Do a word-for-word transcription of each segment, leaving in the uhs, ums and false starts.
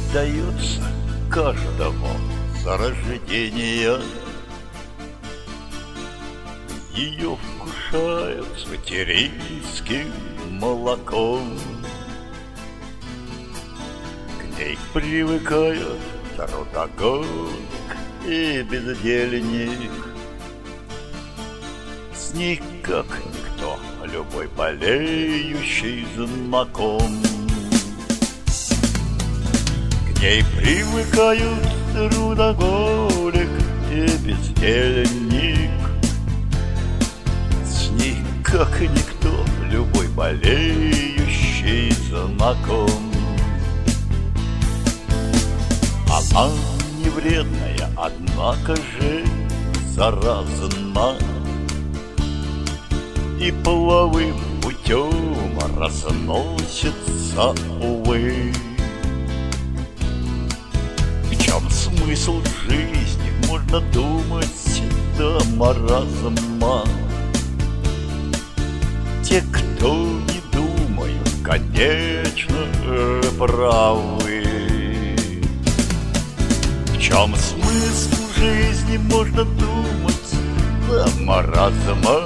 дается каждому за рождение. Ее вкушают с материнским молоком, к ней привыкают трудоголик и бездельник. С ней как никто любой болеющий знаком. К ней привыкают трудоголик и бездельник. С ней как никто любой болеющий знаком. Она не вредная, однако же заразна, и половым путем разносится, увы. В чем смысл жизни, можно думать до маразма. Те, кто не думают, конечно, правы. В чем смысл жизни, можно думать до маразма.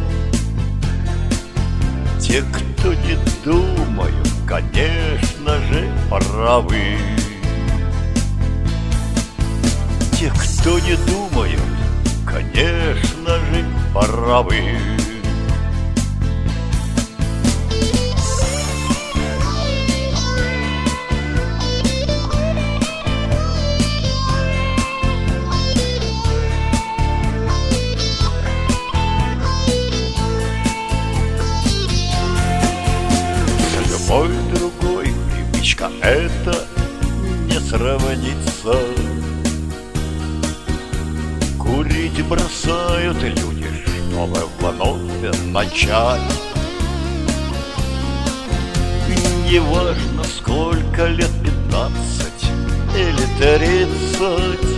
Те, кто не думают, конечно же, правы. Те, кто не думают, конечно же, правы. Любой другой привычка это не сравнится. Курить бросают люди, чтобы вновь начать. Неважно, сколько лет, пятнадцать или тридцать,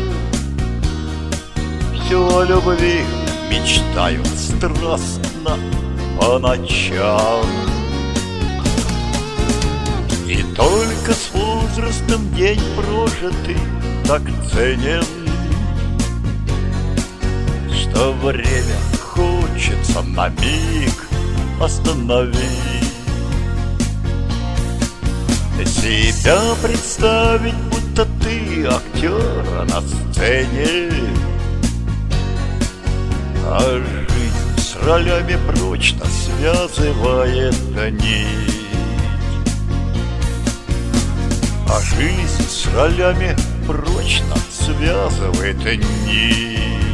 все о любви мечтают страстно по ночам. И только с возрастом день прожитый так ценен, что время хочется на миг остановить. Себя представить, будто ты актер на сцене, а жизнь с ролями прочно связывает нить. А жизнь с ролями прочно связывает нить.